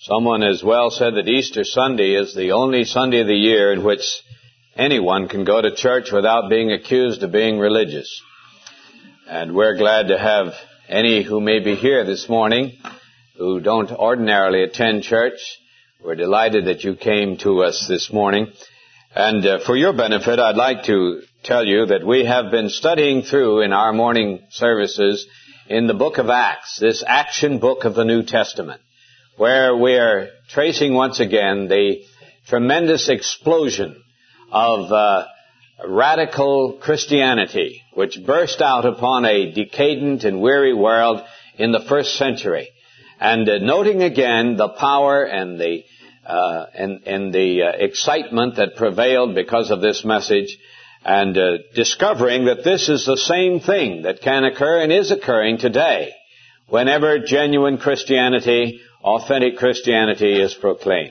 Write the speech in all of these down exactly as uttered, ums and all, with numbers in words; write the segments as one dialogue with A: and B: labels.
A: Someone has well said that Easter Sunday is the only Sunday of the year in which anyone can go to church without being accused of being religious. And we're glad to have any who may be here this morning who don't ordinarily attend church. We're delighted that you came to us this morning. And uh, for your benefit, I'd like to tell you that we have been studying through in our morning services in the book of Acts, this action book of the New Testament, where we are tracing once again the tremendous explosion of uh, radical Christianity, which burst out upon a decadent and weary world in the first century. And uh, noting again the power and the uh, and, and the uh, excitement that prevailed because of this message, and uh, discovering that this is the same thing that can occur and is occurring today whenever genuine Christianity, authentic Christianity is proclaimed.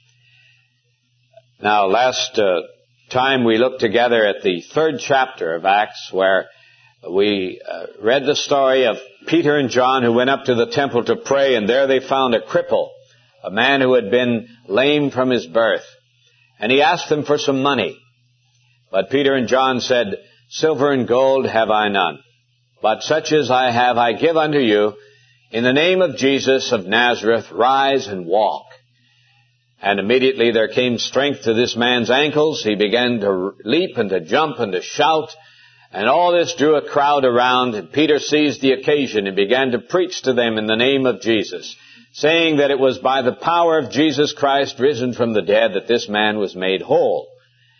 A: Now, last uh, time we looked together at the third chapter of Acts, where we uh, read the story of Peter and John who went up to the temple to pray, and there they found a cripple, a man who had been lame from his birth. And he asked them for some money. But Peter and John said, "Silver and gold have I none, but such as I have I give unto you. In the name of Jesus of Nazareth, rise and walk." And immediately there came strength to this man's ankles. He began to leap and to jump and to shout. And all this drew a crowd around. And Peter seized the occasion and began to preach to them in the name of Jesus, saying that it was by the power of Jesus Christ risen from the dead that this man was made whole.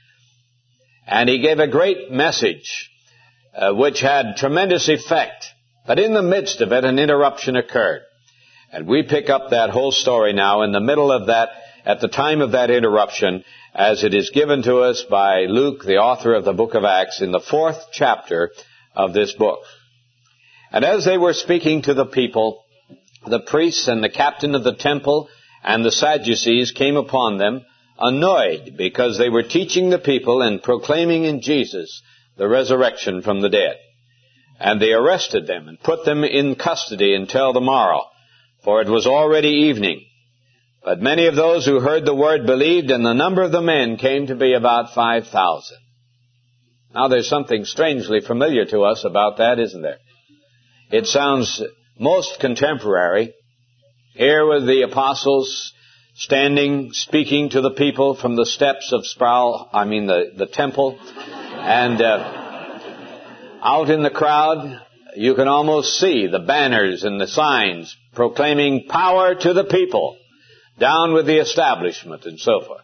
A: And he gave a great message, uh, which had tremendous effect. But in the midst of it, an interruption occurred. And we pick up that whole story now in the middle of that, at the time of that interruption, as it is given to us by Luke, the author of the book of Acts, in the fourth chapter of this book. And as they were speaking to the people, the priests and the captain of the temple and the Sadducees came upon them, annoyed because they were teaching the people and proclaiming in Jesus the resurrection from the dead. And they arrested them and put them in custody until the morrow, for it was already evening. But many of those who heard the word believed, and the number of the men came to be about five thousand. Now there's something strangely familiar to us about that, isn't there? It sounds most contemporary. Here were the apostles standing, speaking to the people from the steps of Sproul, I mean the, the temple, and uh, out in the crowd, you can almost see the banners and the signs proclaiming power to the people, down with the establishment, and so forth.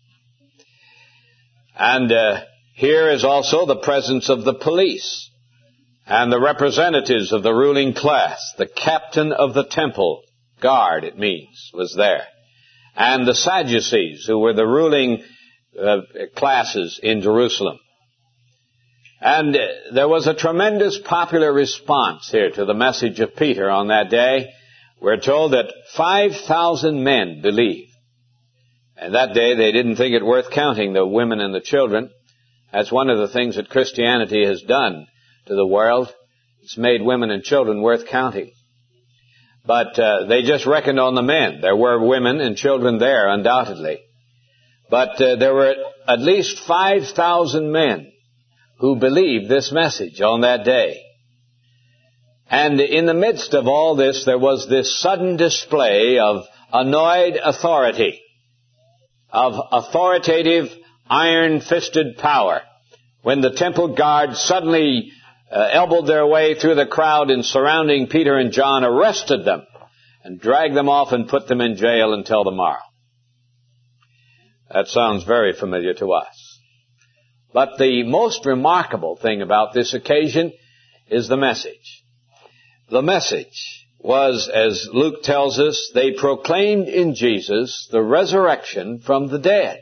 A: And uh, here is also the presence of the police and the representatives of the ruling class. The captain of the temple guard, it means, was there. And the Sadducees, who were the ruling uh, classes in Jerusalem. And uh, there was a tremendous popular response here to the message of Peter on that day. We're told that five thousand men believed. And that day they didn't think it worth counting the women and the children. That's one of the things that Christianity has done to the world. It's made women and children worth counting. But uh, they just reckoned on the men. There were women and children there, undoubtedly. But uh, there were at least five thousand men who believed this message on that day. And in the midst of all this, there was this sudden display of annoyed authority, of authoritative, iron-fisted power, when the temple guard suddenly Uh, elbowed their way through the crowd and surrounding Peter and John, arrested them and dragged them off and put them in jail until the morrow. That sounds very familiar to us. But the most remarkable thing about this occasion is the message. The message was, as Luke tells us, they proclaimed in Jesus the resurrection from the dead.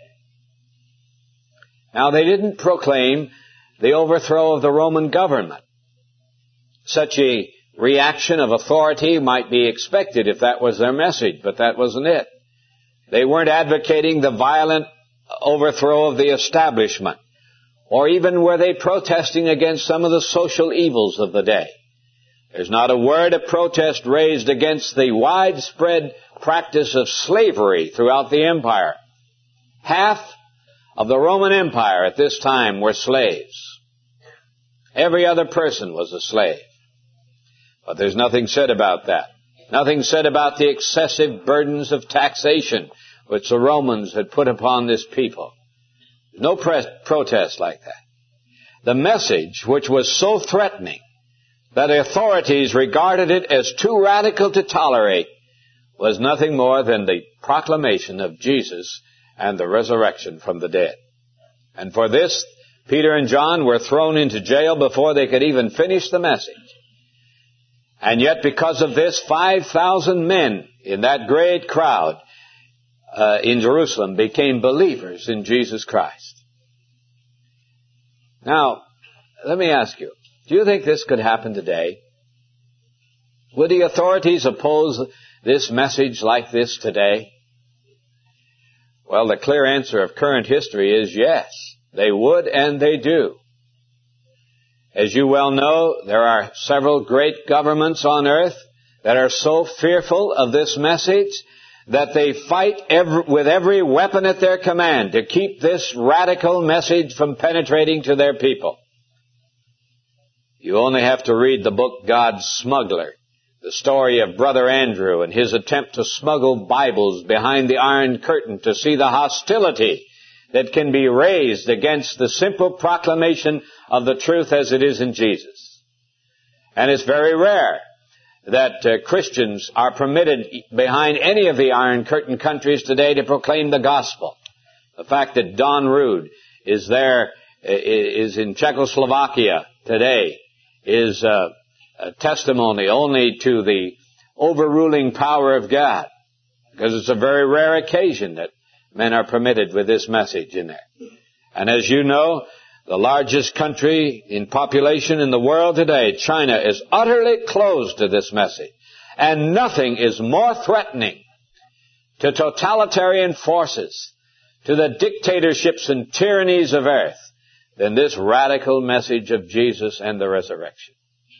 A: Now, they didn't proclaim the overthrow of the Roman government. Such a reaction of authority might be expected if that was their message, but that wasn't it. They weren't advocating the violent overthrow of the establishment, or even were they protesting against some of the social evils of the day. There's not a word of protest raised against the widespread practice of slavery throughout the empire. Half of the Roman Empire at this time were slaves. Every other person was a slave. But there's nothing said about that. Nothing said about the excessive burdens of taxation which the Romans had put upon this people. No pre- protest like that. The message, which was so threatening that authorities regarded it as too radical to tolerate, was nothing more than the proclamation of Jesus and the resurrection from the dead. And for this, Peter and John were thrown into jail before they could even finish the message. And yet, because of this, five thousand men in that great crowd uh, in Jerusalem became believers in Jesus Christ. Now, let me ask you, do you think this could happen today? Would the authorities oppose this message like this today? Well, the clear answer of current history is yes. They would and they do. As you well know, there are several great governments on earth that are so fearful of this message that they fight every, with every weapon at their command to keep this radical message from penetrating to their people. You only have to read the book God's Smuggler, the story of Brother Andrew and his attempt to smuggle Bibles behind the Iron Curtain, to see the hostility that can be raised against the simple proclamation of the truth as it is in Jesus. And it's very rare that uh, Christians are permitted behind any of the Iron Curtain countries today to proclaim the gospel. The fact that Don Rood is there, is in Czechoslovakia today, is uh, a testimony only to the overruling power of God, because it's a very rare occasion that men are permitted with this message in there. And as you know, the largest country in population in the world today, China, is utterly closed to this message. And nothing is more threatening to totalitarian forces, to the dictatorships and tyrannies of earth, than this radical message of Jesus and the resurrection.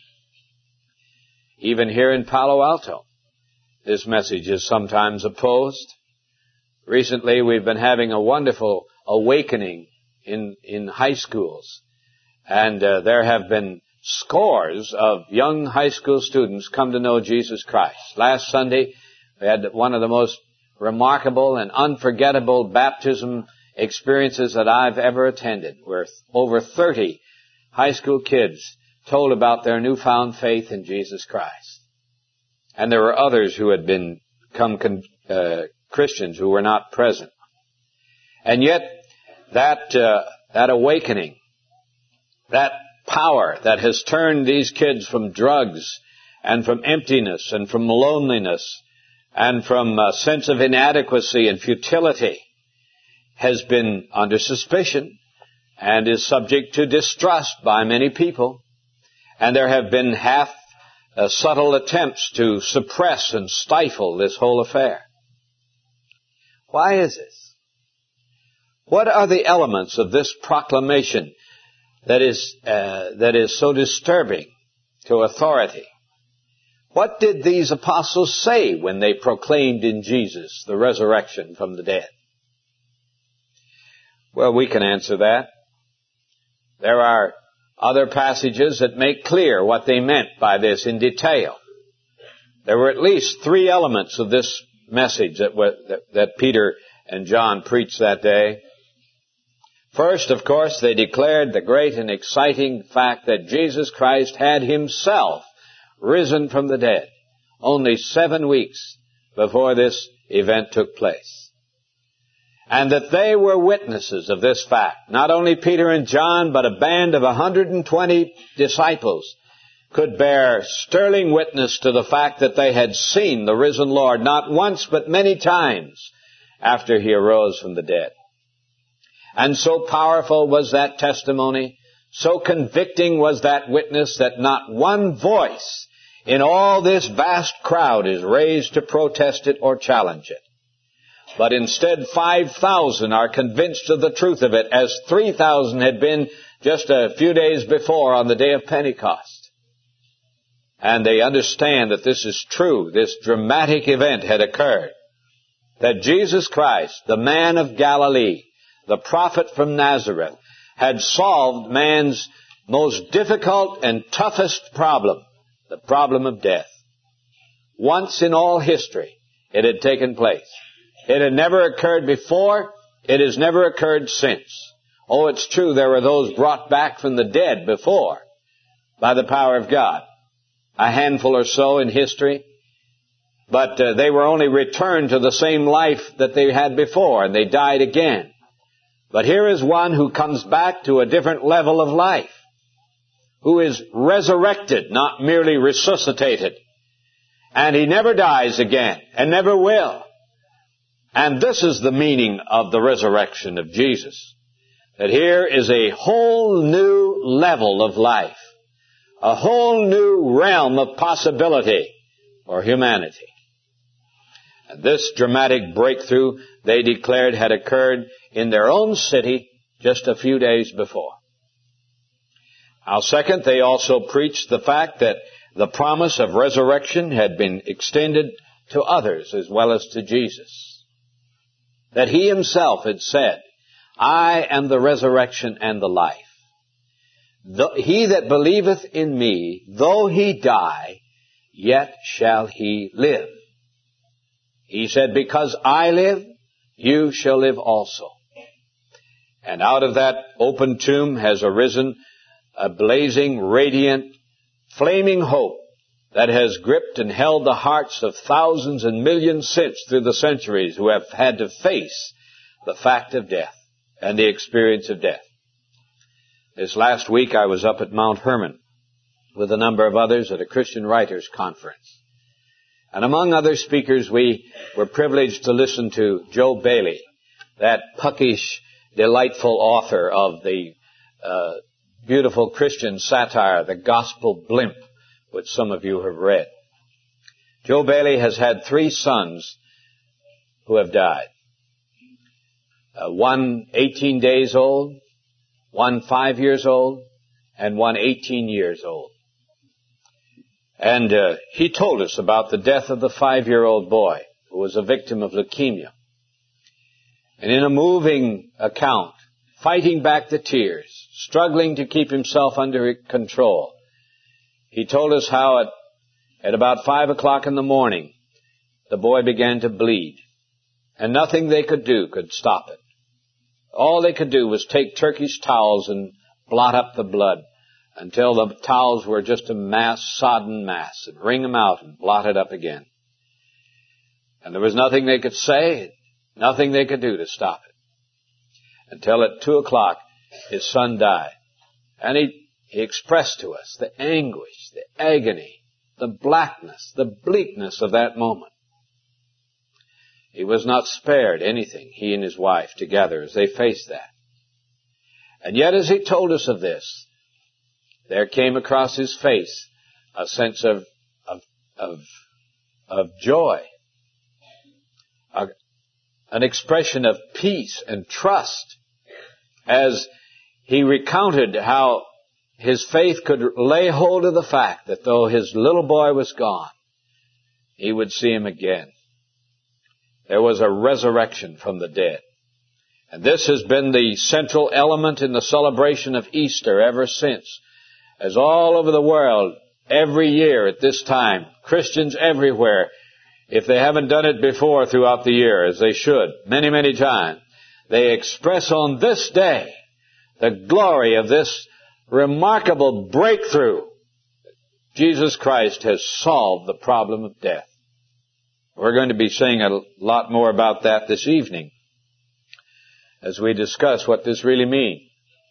A: Even here in Palo Alto, this message is sometimes opposed. Recently, we've been having a wonderful awakening in, in high schools. And uh, there have been scores of young high school students come to know Jesus Christ. Last Sunday, we had one of the most remarkable and unforgettable baptism experiences that I've ever attended, where over thirty high school kids told about their newfound faith in Jesus Christ. And there were others who had been come con- uh, Christians who were not present. And yet, that uh, that awakening, that power that has turned these kids from drugs and from emptiness and from loneliness and from a sense of inadequacy and futility, has been under suspicion and is subject to distrust by many people. And there have been half uh, subtle attempts to suppress and stifle this whole affair. Why is this? What are the elements of this proclamation that is uh, that is so disturbing to authority? What did these apostles say when they proclaimed in Jesus the resurrection from the dead? Well, we can answer that. There are other passages that make clear what they meant by this in detail. There were at least three elements of this message that, were, that, that Peter and John preached that day. First, of course, they declared the great and exciting fact that Jesus Christ had himself risen from the dead only seven weeks before this event took place. And that they were witnesses of this fact. Not only Peter and John, but a band of one hundred twenty disciples could bear sterling witness to the fact that they had seen the risen Lord not once but many times after he arose from the dead. And so powerful was that testimony, so convicting was that witness, that not one voice in all this vast crowd is raised to protest it or challenge it. But instead, five thousand are convinced of the truth of it, as three thousand had been just a few days before on the day of Pentecost. And they understand that this is true. This dramatic event had occurred. That Jesus Christ, the man of Galilee, the prophet from Nazareth, had solved man's most difficult and toughest problem, the problem of death. Once in all history, it had taken place. It had never occurred before. It has never occurred since. Oh, it's true, there were those brought back from the dead before by the power of God. A handful or so in history. But uh, they were only returned to the same life that they had before, and they died again. But here is one who comes back to a different level of life, who is resurrected, not merely resuscitated. And he never dies again, and never will. And this is the meaning of the resurrection of Jesus. That here is a whole new level of life. A whole new realm of possibility for humanity. And this dramatic breakthrough, they declared, had occurred in their own city just a few days before. Now, second, they also preached the fact that the promise of resurrection had been extended to others as well as to Jesus. That he himself had said, I am the resurrection and the life. The, he that believeth in me, though he die, yet shall he live. He said, because I live, you shall live also. And out of that open tomb has arisen a blazing, radiant, flaming hope that has gripped and held the hearts of thousands and millions since through the centuries who have had to face the fact of death and the experience of death. This last week I was up at Mount Hermon with a number of others at a Christian Writers Conference. And among other speakers, we were privileged to listen to Joe Bailey, that puckish, delightful author of the uh, beautiful Christian satire, The Gospel Blimp, which some of you have read. Joe Bailey has had three sons who have died. Uh, one eighteen days old, one five years old, and one eighteen years old. And uh, he told us about the death of the five-year-old boy who was a victim of leukemia. And in a moving account, fighting back the tears, struggling to keep himself under control, he told us how at, at about five o'clock in the morning, the boy began to bleed. And nothing they could do could stop it. All they could do was take Turkish towels and blot up the blood until the towels were just a mass, sodden mass, and wring them out and blot it up again. And there was nothing they could say, nothing they could do to stop it. Until at two o'clock, his son died. And he, he expressed to us the anguish, the agony, the blackness, the bleakness of that moment. He was not spared anything, he and his wife together, as they faced that. And yet, as he told us of this, there came across his face a sense of of of, of joy, a, an expression of peace and trust, as he recounted how his faith could lay hold of the fact that though his little boy was gone, he would see him again. There was a resurrection from the dead. And this has been the central element in the celebration of Easter ever since. As all over the world, every year at this time, Christians everywhere, if they haven't done it before throughout the year, as they should, many, many times, they express on this day the glory of this remarkable breakthrough. Jesus Christ has solved the problem of death. We're going to be saying a lot more about that this evening as we discuss what this really means.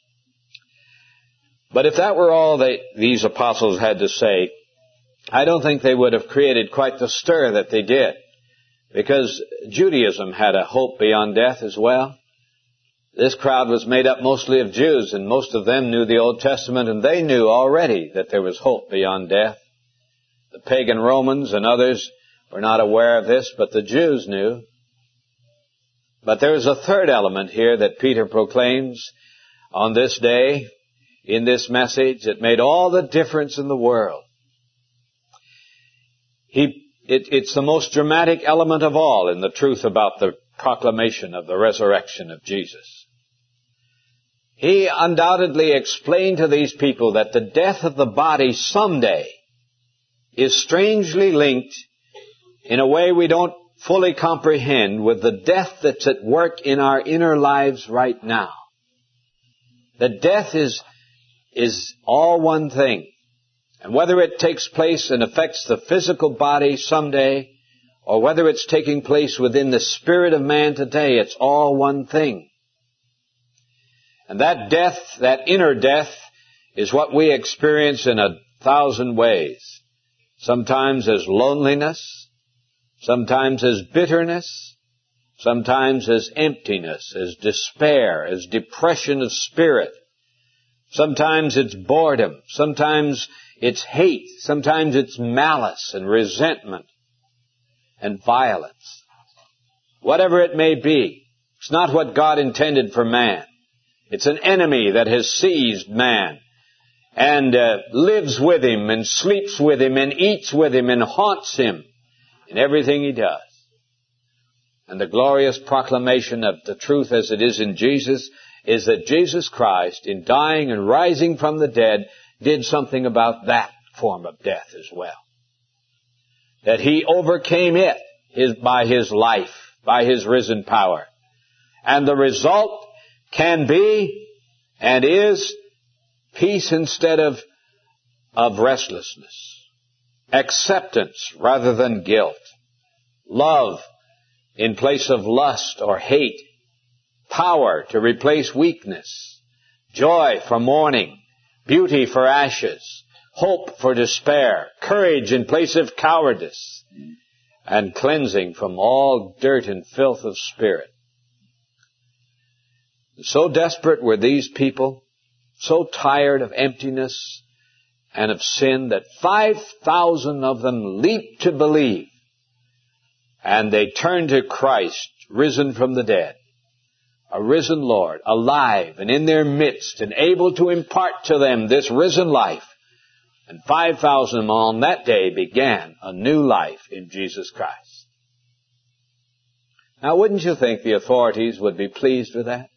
A: But if that were all they, these apostles had to say, I don't think they would have created quite the stir that they did, because Judaism had a hope beyond death as well. This crowd was made up mostly of Jews, and most of them knew the Old Testament, and they knew already that there was hope beyond death. The pagan Romans and others were not aware of this, but the Jews knew. But there is a third element here that Peter proclaims on this day, in this message, that made all the difference in the world. He, it, it's the most dramatic element of all in the truth about the proclamation of the resurrection of Jesus. He undoubtedly explained to these people that the death of the body someday is strangely linked in a way we don't fully comprehend with the death that's at work in our inner lives right now. That death is, is all one thing. And whether it takes place and affects the physical body someday, or whether it's taking place within the spirit of man today, it's all one thing. And that death, that inner death, is what we experience in a thousand ways. Sometimes as loneliness, sometimes as bitterness, sometimes as emptiness, as despair, as depression of spirit. Sometimes it's boredom, sometimes it's hate, sometimes it's malice and resentment and violence. Whatever it may be, it's not what God intended for man. It's an enemy that has seized man and uh, lives with him and sleeps with him and eats with him and haunts him in everything he does. And the glorious proclamation of the truth as it is in Jesus is that Jesus Christ, in dying and rising from the dead, did something about that form of death as well. That he overcame it his, by his life, by his risen power. And the result can be and is peace instead of, of restlessness. Acceptance rather than guilt. Love in place of lust or hate. Power to replace weakness. Joy for mourning. Beauty for ashes. Hope for despair. Courage in place of cowardice. And cleansing from all dirt and filth of spirit. So desperate were these people, so tired of emptiness and of sin, that five thousand of them leaped to believe. And they turned to Christ, risen from the dead. A risen Lord, alive and in their midst, and able to impart to them this risen life. And five thousand on that day began a new life in Jesus Christ. Now, wouldn't you think the authorities would be pleased with that?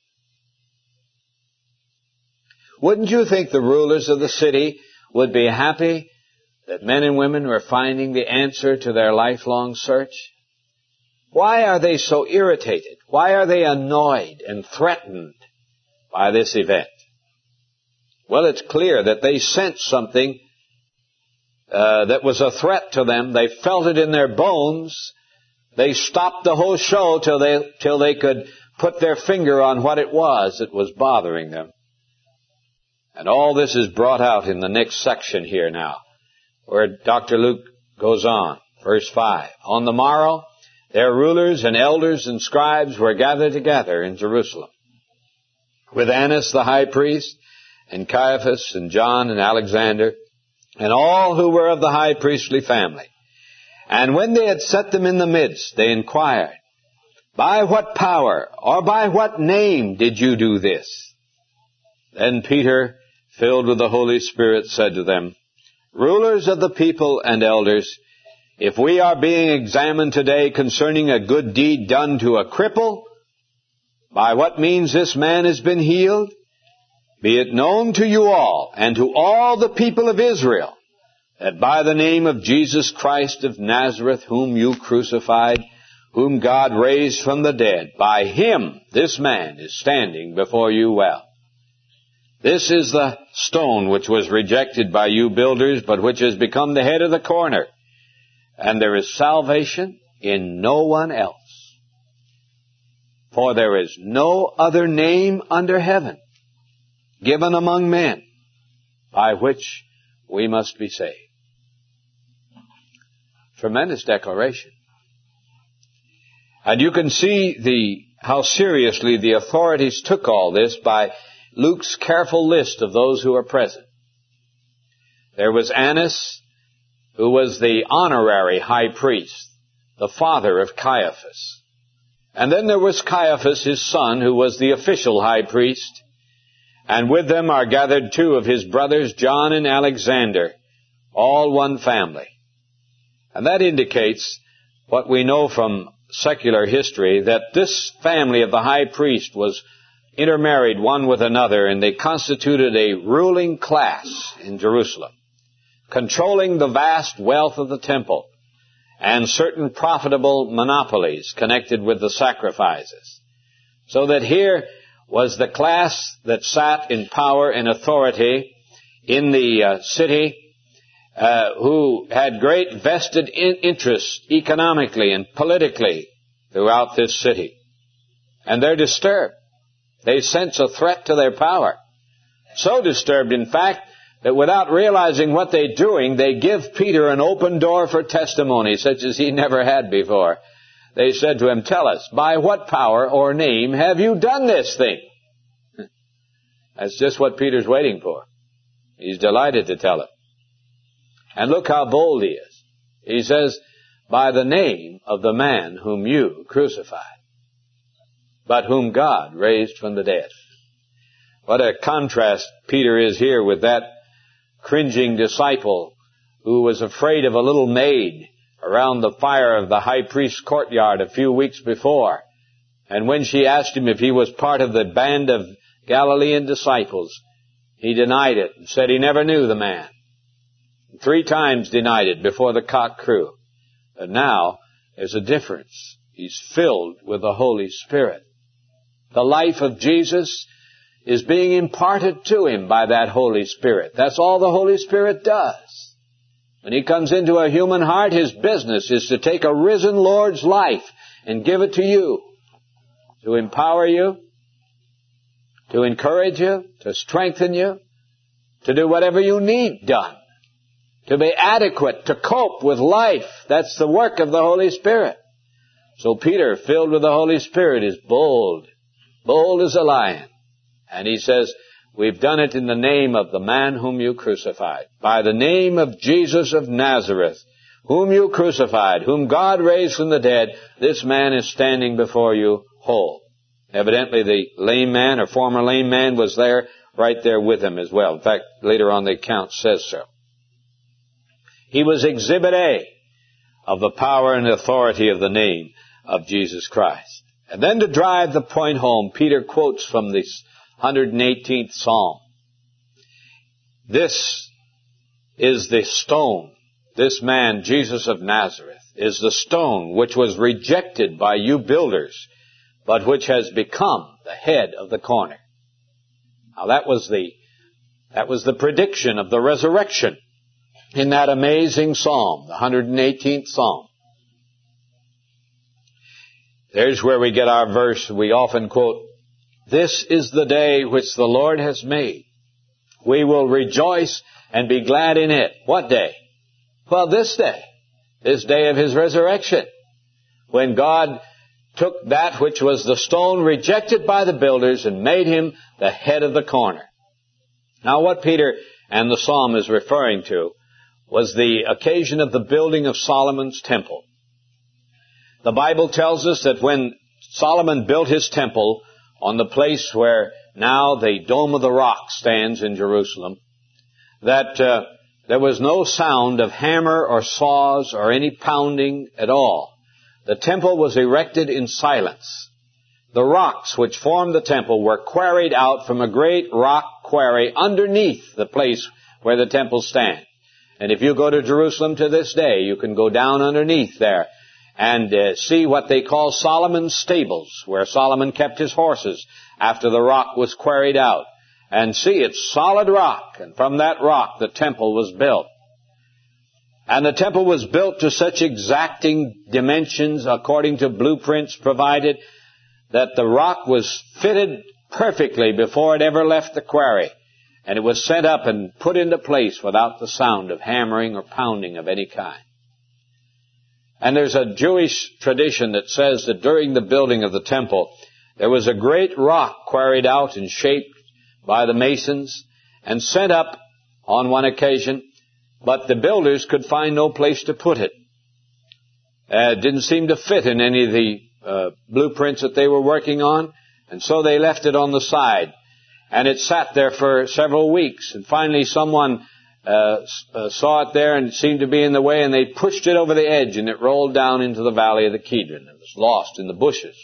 A: Wouldn't you think the rulers of the city would be happy that men and women were finding the answer to their lifelong search? Why are they so irritated? Why are they annoyed and threatened by this event? Well, it's clear that they sensed something uh, that was a threat to them. They felt it in their bones. They stopped the whole show till they, till they could put their finger on what it was that was bothering them. And all this is brought out in the next section here now, where Doctor Luke goes on. Verse five. On the morrow, their rulers and elders and scribes were gathered together in Jerusalem, with Annas the high priest, and Caiaphas, and John, and Alexander, and all who were of the high priestly family. And when they had set them in the midst, they inquired, by what power or by what name did you do this? Then Peter, filled with the Holy Spirit, said to them, rulers of the people and elders, if we are being examined today concerning a good deed done to a cripple, by what means this man has been healed, be it known to you all and to all the people of Israel, that by the name of Jesus Christ of Nazareth, whom you crucified, whom God raised from the dead, by him this man is standing before you well. This is the stone which was rejected by you builders, but which has become the head of the corner. And there is salvation in no one else. For there is no other name under heaven given among men by which we must be saved. Tremendous declaration. And you can see the how seriously the authorities took all this by Luke's careful list of those who were present. There was Annas, who was the honorary high priest, the father of Caiaphas. And then there was Caiaphas, his son, who was the official high priest. And with them are gathered two of his brothers, John and Alexander, all one family. And that indicates what we know from secular history, that this family of the high priest was intermarried one with another, and they constituted a ruling class in Jerusalem, controlling the vast wealth of the temple and certain profitable monopolies connected with the sacrifices. So that here was the class that sat in power and authority in the uh, city, uh, who had great vested in- interest economically and politically throughout this city. And they're disturbed. They sense a threat to their power. So disturbed, in fact, that without realizing what they're doing, they give Peter an open door for testimony, such as he never had before. They said to him, "Tell us, by what power or name have you done this thing?" That's just what Peter's waiting for. He's delighted to tell it. And look how bold he is. He says, "By the name of the man whom you crucified, but whom God raised from the dead." What a contrast Peter is here with that cringing disciple who was afraid of a little maid around the fire of the high priest's courtyard a few weeks before. And when she asked him if he was part of the band of Galilean disciples, he denied it and said he never knew the man. Three times denied it before the cock crew. But now there's a difference. He's filled with the Holy Spirit. The life of Jesus is being imparted to him by that Holy Spirit. That's all the Holy Spirit does. When he comes into a human heart, his business is to take a risen Lord's life and give it to you, to empower you, to encourage you, to strengthen you, to do whatever you need done, to be adequate, to cope with life. That's the work of the Holy Spirit. So Peter, filled with the Holy Spirit, is bold, bold as a lion. And he says, "We've done it in the name of the man whom you crucified. By the name of Jesus of Nazareth, whom you crucified, whom God raised from the dead, this man is standing before you whole." Evidently the lame man, or former lame man, was there, right there with him as well. In fact, later on the account says so. He was Exhibit A of the power and authority of the name of Jesus Christ. And then to drive the point home, Peter quotes from this one hundred eighteenth Psalm. This is the stone. This man, Jesus of Nazareth, is the stone which was rejected by you builders, but which has become the head of the corner. Now that was the, that was the prediction of the resurrection in that amazing Psalm, the one hundred eighteenth Psalm. There's where we get our verse we often quote, "This is the day which the Lord has made. We will rejoice and be glad in it." What day? Well, this day. This day of His resurrection. When God took that which was the stone rejected by the builders and made him the head of the corner. Now what Peter and the Psalm is referring to was the occasion of the building of Solomon's temple. The Bible tells us that when Solomon built his temple on the place where now the Dome of the Rock stands in Jerusalem, that uh, there was no sound of hammer or saws or any pounding at all. The temple was erected in silence. The rocks which formed the temple were quarried out from a great rock quarry underneath the place where the temple stands. And if you go to Jerusalem to this day, you can go down underneath there and uh, see what they call Solomon's stables, where Solomon kept his horses after the rock was quarried out. And see, it's solid rock, and from that rock the temple was built. And the temple was built to such exacting dimensions according to blueprints provided that the rock was fitted perfectly before it ever left the quarry. And it was sent up and put into place without the sound of hammering or pounding of any kind. And there's a Jewish tradition that says that during the building of the temple, there was a great rock quarried out and shaped by the masons and sent up on one occasion, but the builders could find no place to put it. Uh, it didn't seem to fit in any of the uh, blueprints that they were working on, and so they left it on the side. And it sat there for several weeks, and finally someone uh, uh, saw it there and it seemed to be in the way, and they pushed it over the edge, and it rolled down into the valley of the Kidron. It was lost in the bushes.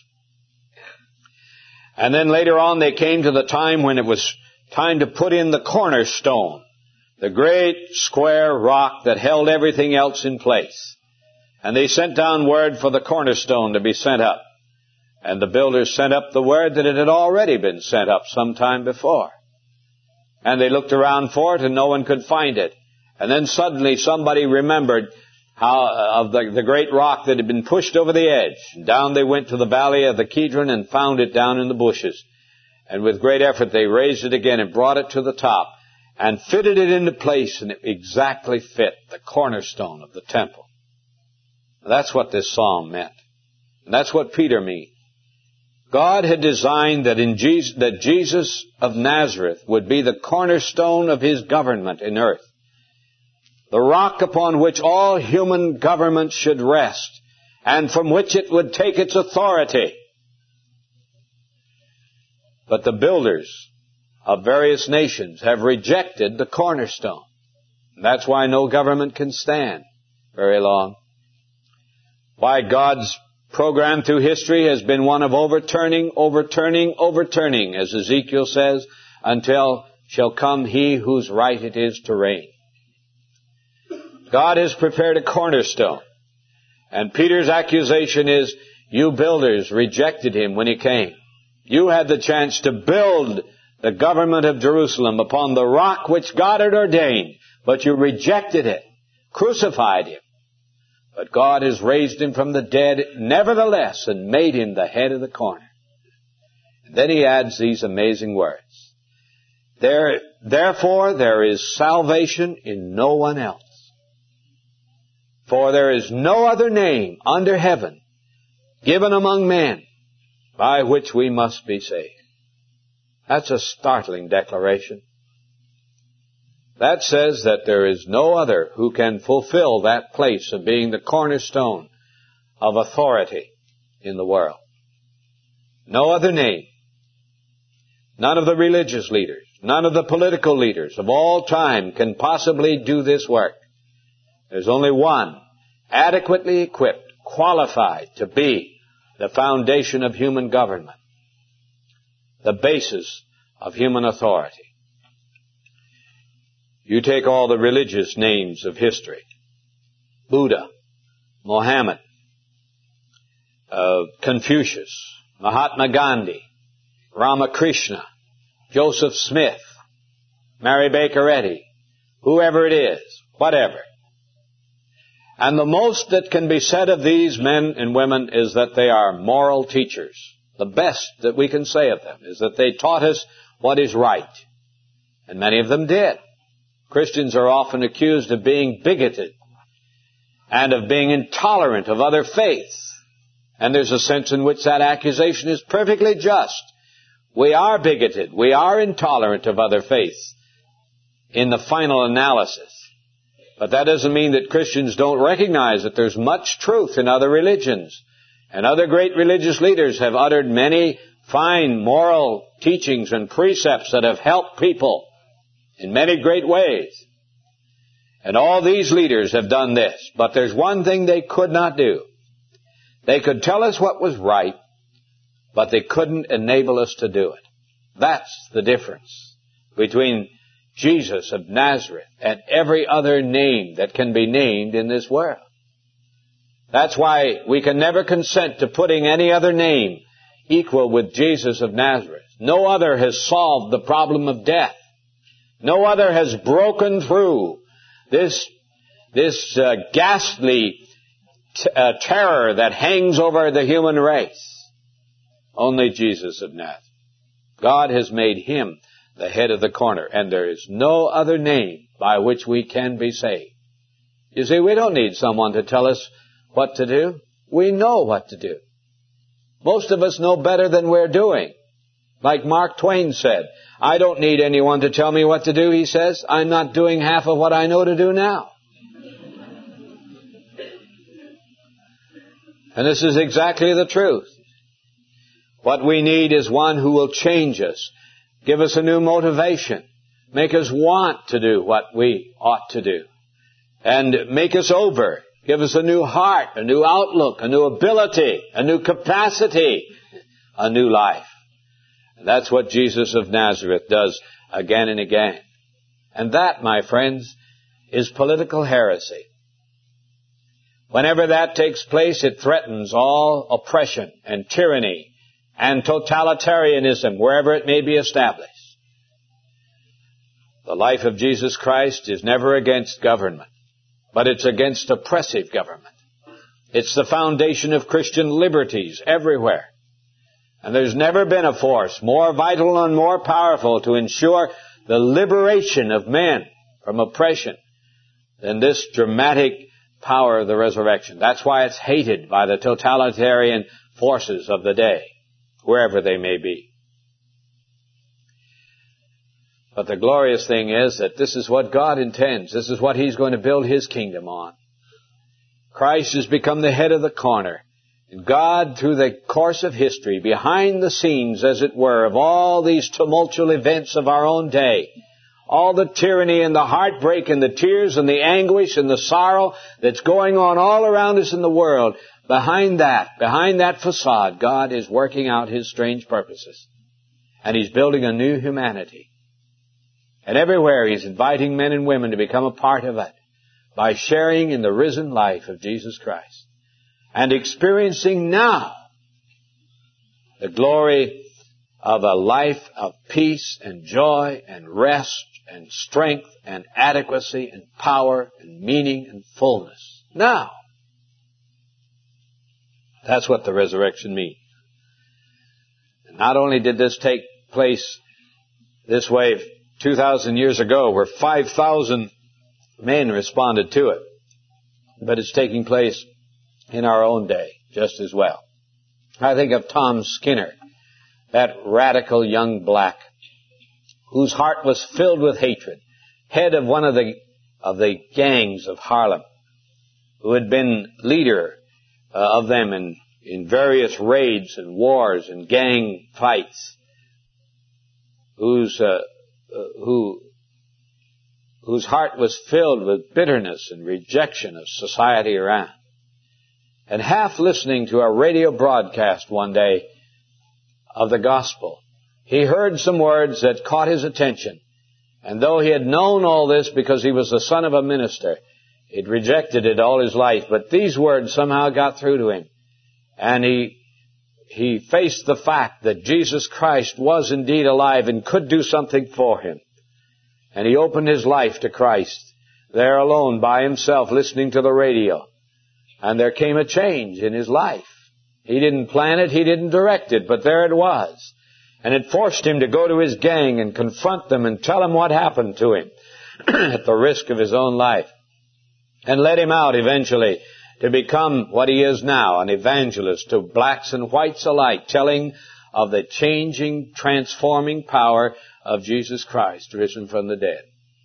A: And then later on they came to the time when it was time to put in the cornerstone, the great square rock that held everything else in place. And they sent down word for the cornerstone to be sent up. And the builders sent up the word that it had already been sent up some time before. And they looked around for it and no one could find it. And then suddenly somebody remembered how uh, of the, the great rock that had been pushed over the edge. And down they went to the valley of the Kidron and found it down in the bushes. And with great effort they raised it again and brought it to the top and fitted it into place, and it exactly fit the cornerstone of the temple. That's what this psalm meant. And that's what Peter means. God had designed that in Jesus, that Jesus of Nazareth would be the cornerstone of His government in earth, the rock upon which all human government should rest, and from which it would take its authority. But the builders of various nations have rejected the cornerstone. And that's why no government can stand very long. Why God's program through history has been one of overturning, overturning, overturning, as Ezekiel says, until shall come He whose right it is to reign. God has prepared a cornerstone. And Peter's accusation is, you builders rejected Him when He came. You had the chance to build the government of Jerusalem upon the rock which God had ordained, but you rejected it, crucified Him. But God has raised Him from the dead nevertheless and made Him the head of the corner. And then he adds these amazing words. There, therefore there is salvation in no one else. For there is no other name under heaven given among men by which we must be saved. That's a startling declaration. That says that there is no other who can fulfill that place of being the cornerstone of authority in the world. No other name. None of the religious leaders, none of the political leaders of all time can possibly do this work. There's only one adequately equipped, qualified to be the foundation of human government, the basis of human authority. You take all the religious names of history. Buddha, Mohammed, uh, Confucius, Mahatma Gandhi, Ramakrishna, Joseph Smith, Mary Baker Eddy, whoever it is, whatever. And the most that can be said of these men and women is that they are moral teachers. The best that we can say of them is that they taught us what is right. And many of them did. Christians are often accused of being bigoted and of being intolerant of other faiths. And there's a sense in which that accusation is perfectly just. We are bigoted. We are intolerant of other faiths in the final analysis. But that doesn't mean that Christians don't recognize that there's much truth in other religions. And other great religious leaders have uttered many fine moral teachings and precepts that have helped people in many great ways. And all these leaders have done this. But there's one thing they could not do. They could tell us what was right, but they couldn't enable us to do it. That's the difference between Jesus of Nazareth and every other name that can be named in this world. That's why we can never consent to putting any other name equal with Jesus of Nazareth. No other has solved the problem of death. No other has broken through this, this uh, ghastly t- uh, terror that hangs over the human race. Only Jesus of Nazareth. God has made Him the head of the corner, and there is no other name by which we can be saved. You see, we don't need someone to tell us what to do. We know what to do. Most of us know better than we're doing. Like Mark Twain said, I don't need anyone to tell me what to do, he says. I'm not doing half of what I know to do now. And this is exactly the truth. What we need is one who will change us, give us a new motivation, make us want to do what we ought to do, and make us over, give us a new heart, a new outlook, a new ability, a new capacity, a new life. And that's what Jesus of Nazareth does again and again. And that, my friends, is political heresy. Whenever that takes place, it threatens all oppression and tyranny and totalitarianism, wherever it may be established. The life of Jesus Christ is never against government, but it's against oppressive government. It's the foundation of Christian liberties everywhere. And there's never been a force more vital and more powerful to ensure the liberation of men from oppression than this dramatic power of the resurrection. That's why it's hated by the totalitarian forces of the day, wherever they may be. But the glorious thing is that this is what God intends. This is what He's going to build His kingdom on. Christ has become the head of the corner. And God, through the course of history, behind the scenes, as it were, of all these tumultuous events of our own day, all the tyranny and the heartbreak and the tears and the anguish and the sorrow that's going on all around us in the world, behind that, behind that facade, God is working out His strange purposes. And He's building a new humanity. And everywhere He's inviting men and women to become a part of it by sharing in the risen life of Jesus Christ and experiencing now the glory of a life of peace and joy and rest and strength and adequacy and power and meaning and fullness. Now, that's what the resurrection means. And not only did this take place this way two thousand years ago, where five thousand men responded to it, but it's taking place in our own day just as well. I think of Tom Skinner, that radical young black whose heart was filled with hatred, head of one of the of the gangs of Harlem, who had been leader uh, of them in, in various raids and wars and gang fights, whose uh, uh, who whose heart was filled with bitterness and rejection of society around. And half listening to a radio broadcast one day of the gospel, he heard some words that caught his attention. And though he had known all this because he was the son of a minister, he'd rejected it all his life. But these words somehow got through to him. And he he faced the fact that Jesus Christ was indeed alive and could do something for him. And he opened his life to Christ, there alone by himself, listening to the radio. And there came a change in his life. He didn't plan it, he didn't direct it, but there it was. And it forced him to go to his gang and confront them and tell them what happened to him at the risk of his own life. And led him out eventually to become what he is now, an evangelist to blacks and whites alike, telling of the changing, transforming power of Jesus Christ risen from the dead.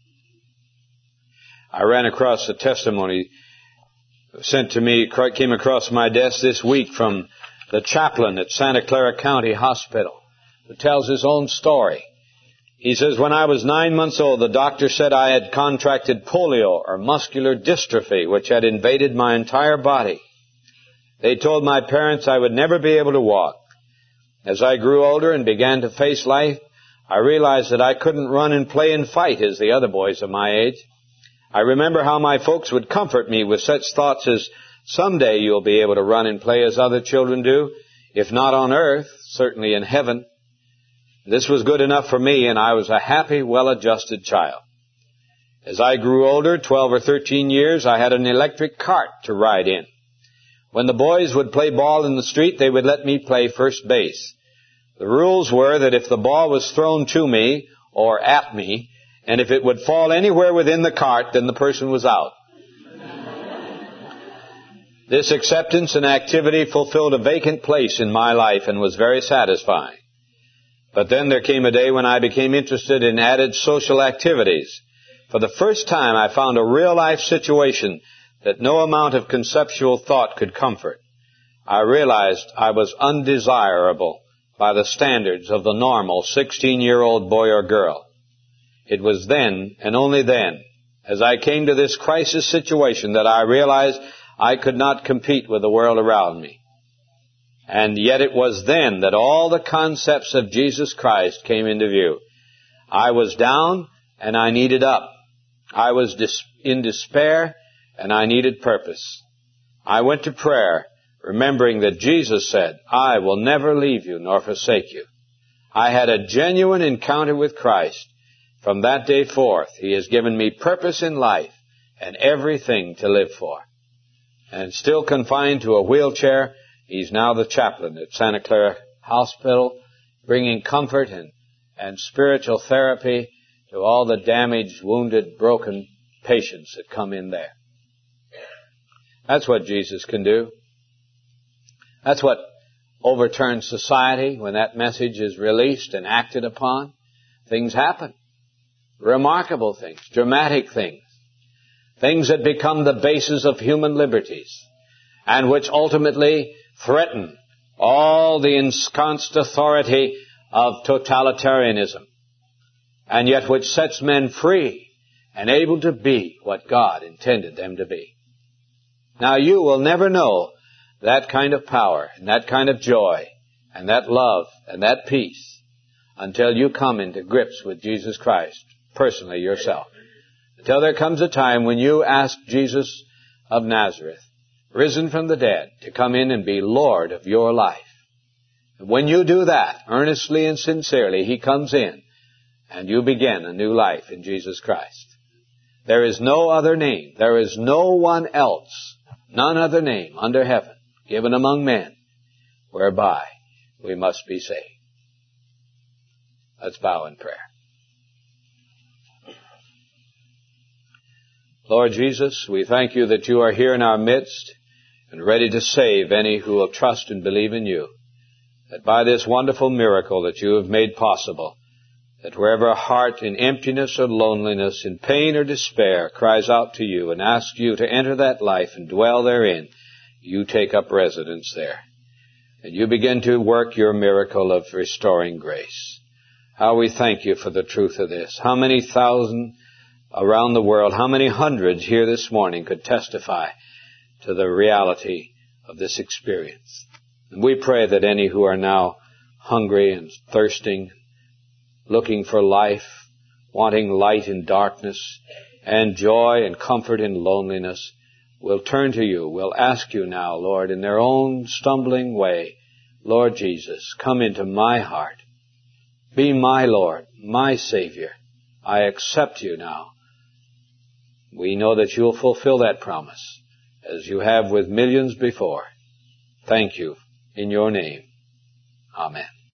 A: I ran across a testimony sent to me, came across my desk this week from the chaplain at Santa Clara County Hospital, who tells his own story. He says, when I was nine months old, the doctor said I had contracted polio or muscular dystrophy, which had invaded my entire body. They told my parents I would never be able to walk. As I grew older and began to face life, I realized that I couldn't run and play and fight as the other boys of my age. I remember how my folks would comfort me with such thoughts as, someday you'll be able to run and play as other children do, if not on earth, certainly in heaven. This was good enough for me, and I was a happy, well-adjusted child. As I grew older, twelve or thirteen years, I had an electric cart to ride in. When the boys would play ball in the street, they would let me play first base. The rules were that if the ball was thrown to me or at me, and if it would fall anywhere within the cart, then the person was out. This acceptance and activity fulfilled a vacant place in my life and was very satisfying. But then there came a day when I became interested in added social activities. For the first time, I found a real-life situation that no amount of conceptual thought could comfort. I realized I was undesirable by the standards of the normal sixteen-year-old boy or girl. It was then, and only then, as I came to this crisis situation, that I realized I could not compete with the world around me. And yet it was then that all the concepts of Jesus Christ came into view. I was down and I needed up. I was dis- in despair and I needed purpose. I went to prayer, remembering that Jesus said, I will never leave you nor forsake you. I had a genuine encounter with Christ. From that day forth, He has given me purpose in life and everything to live for. And still confined to a wheelchair, he's now the chaplain at Santa Clara Hospital, bringing comfort and, and spiritual therapy to all the damaged, wounded, broken patients that come in there. That's what Jesus can do. That's what overturns society when that message is released and acted upon. Things happen. Remarkable things, dramatic things. Things that become the basis of human liberties and which ultimately threaten all the ensconced authority of totalitarianism, and yet which sets men free and able to be what God intended them to be. Now you will never know that kind of power and that kind of joy and that love and that peace until you come into grips with Jesus Christ personally yourself. Until there comes a time when you ask Jesus of Nazareth, risen from the dead, to come in and be Lord of your life. And when you do that, earnestly and sincerely, He comes in and you begin a new life in Jesus Christ. There is no other name, there is no one else, none other name under heaven given among men whereby we must be saved. Let's bow in prayer. Lord Jesus, we thank You that You are here in our midst and ready to save any who will trust and believe in You. That by this wonderful miracle that You have made possible, that wherever a heart in emptiness or loneliness, in pain or despair, cries out to You and asks You to enter that life and dwell therein, You take up residence there. And You begin to work Your miracle of restoring grace. How we thank You for the truth of this. How many thousand around the world, how many hundreds here this morning could testify to the reality of this experience. And we pray that any who are now hungry and thirsting, looking for life, wanting light in darkness, and joy and comfort in loneliness, will turn to You, will ask You now, Lord, in their own stumbling way, Lord Jesus, come into my heart. Be my Lord, my Savior. I accept You now. We know that You'll fulfill that promise, as You have with millions before. Thank You in Your name. Amen.